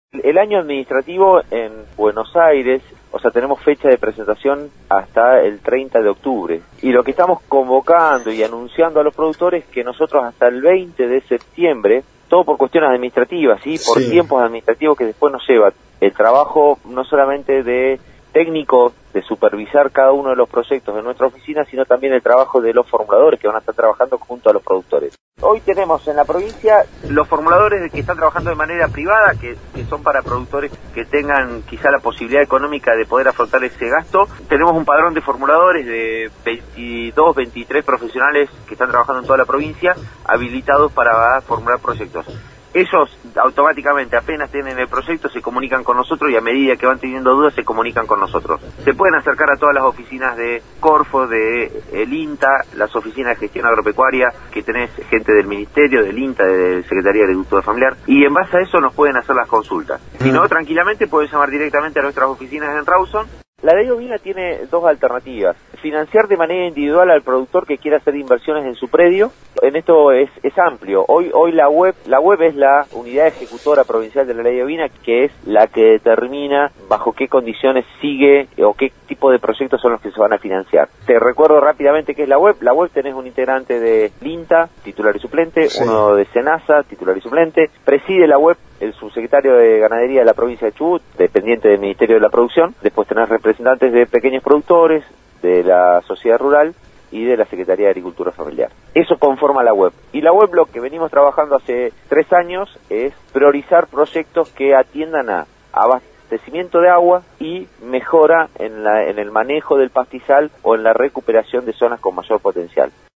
El año administrativo en Buenos Aires, o sea, tenemos fecha de presentación hasta el 30 de octubre. Y lo que estamos convocando y anunciando a los productores es que nosotros hasta el 20 de septiembre, todo por cuestiones administrativas, ¿sí? Por tiempos administrativos que después nos lleva el trabajo no solamente de técnico de supervisar cada uno de los proyectos de nuestra oficina, sino también el trabajo de los formuladores que van a estar trabajando junto a los productores. Hoy tenemos en la provincia los formuladores que están trabajando de manera privada, que son para productores que tengan quizá la posibilidad económica de poder afrontar ese gasto. Tenemos un padrón de formuladores de 22, 23 profesionales que están trabajando en toda la provincia, habilitados para formular proyectos. Ellos automáticamente, apenas tienen el proyecto, se comunican con nosotros y a medida que van teniendo dudas se comunican con nosotros. Se pueden acercar a todas las oficinas de Corfo, de el INTA, las oficinas de gestión agropecuaria, que tenés gente del Ministerio, del INTA, de Secretaría de Agricultura Familiar, y en base a eso nos pueden hacer las consultas. Si no, tranquilamente pueden llamar directamente a nuestras oficinas en Rawson. La ley ovina tiene dos alternativas: financiar de manera individual al productor que quiera hacer inversiones en su predio. En esto es amplio. Hoy la web es la unidad ejecutora provincial de la ley ovina, que es la que determina bajo qué condiciones sigue o qué tipo de proyectos son los que se van a financiar. Te recuerdo rápidamente qué es la web. La web tenés un integrante de INTA, titular y suplente, uno de SENASA, titular y suplente. Preside la web el subsecretario de Ganadería de la provincia de Chubut, dependiente del Ministerio de la Producción. Después tenés representantes de pequeños productores, de la sociedad rural y de la Secretaría de Agricultura Familiar. Eso conforma la web. Y la web, lo que venimos trabajando hace 3 años, es priorizar proyectos que atiendan a abastecimiento de agua y mejora en el manejo del pastizal o en la recuperación de zonas con mayor potencial.